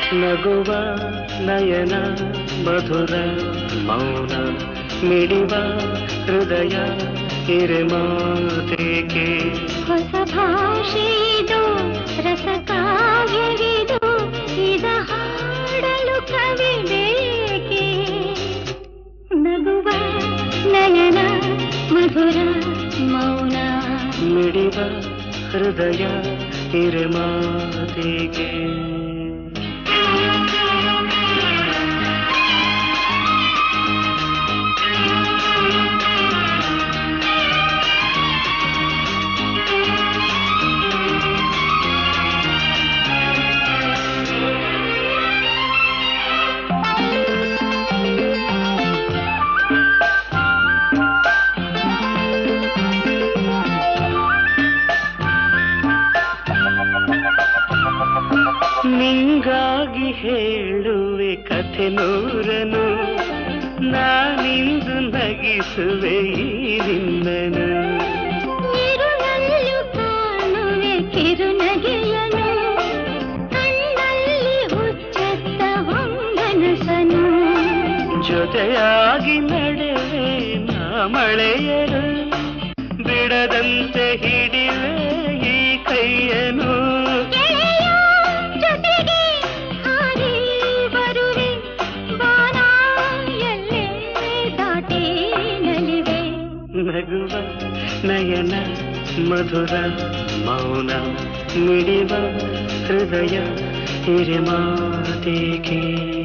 ನಗುವ ನಯನ ಮಧುರ ಮೌನ ಮಿಡಿವ ಹೃದಯ ಹಿರಿಮಾತೆಗೆ ಹೊಸ ಭಾಷೆದು ರಸಕಾವ್ಯವಿದು ಇದ ಹಾಡಲು ಕವಿ ಬೇಕೆ ನಗುವ ನಯನ ಮಧುರ ಮೌನ ಮಿಡಿವ ಹೃದಯ ಹಿರಿಮಾತೆಗೆ ನಿಂಗಾಗಿ ಹೇಳುವೆ ಕಥೆ ನೂರನು ನಾನಿಂದು ನಗಿಸುವೆ ಈ ನಿನ್ನನು ಇರುಳಲ್ಲೂ ಕಾಣುವೆ ಕಿರುನಗೆಯನು ಕಣ್ಣಲ್ಲಿ ಹುಚ್ಚೆತ್ತ ಹೊಂಗನಸನು ಜೊತೆಯಾಗಿ ನಡೆವೆ ನಾ ಮಳೆಯರು ಬಿಡದಂತೆ ಹಿಡಿವೆ ಈ ಕೈಯನು ನಗುವ ನಯನ ಮಧುರ ಮೌನ ಮಿಡಿವ ಹೃದಯ ಹಿರಿಮಾತೆಗೆ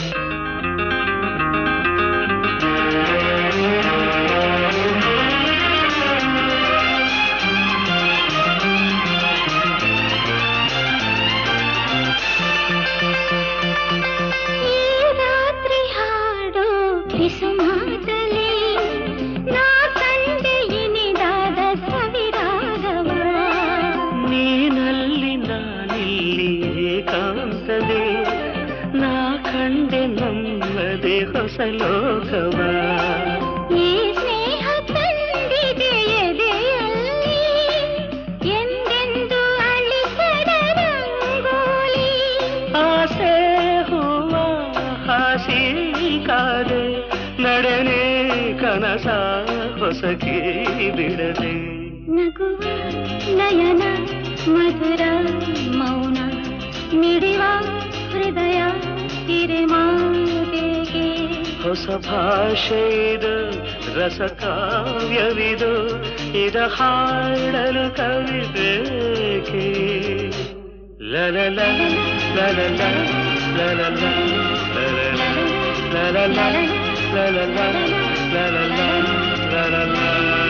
ನಾ ಕಂಡೆ ನಮ್ಮದೇ ಹೊಸ ಲೋಕವ ಈ ಸ್ನೇಹ ತಂದಿದೆ ಎದೆಯಲ್ಲಿ ಎಂದೆಂದು ಅಳಿಸದ ರಂಗೋಲಿ ಆಸೆ ಹೂವ ಹಾಸಿ ಕಾದೆ ನಡೆನೆ ಕನಸ ಹೊಸಕಿ ಬಿಡದೆ ನಗುವ ನಯನ ಮಧುರ ಮೌನ ಮಿಡಿವ ಹೃದಯ ಹಿರಿಮಾತೆಗೆ ಹೊಸ ಭಾಷೆದು ರಸಕಾವ್ಯವಿದು ಇದ ಹಾಡಲು ಕವಿ ಬೇಕೆ ಲಲಲ ಲಲಲ ಲಲಲ ಲಲಲ ಲಲಲ ಲಲಲ ಲಲಲ ಲಲಲ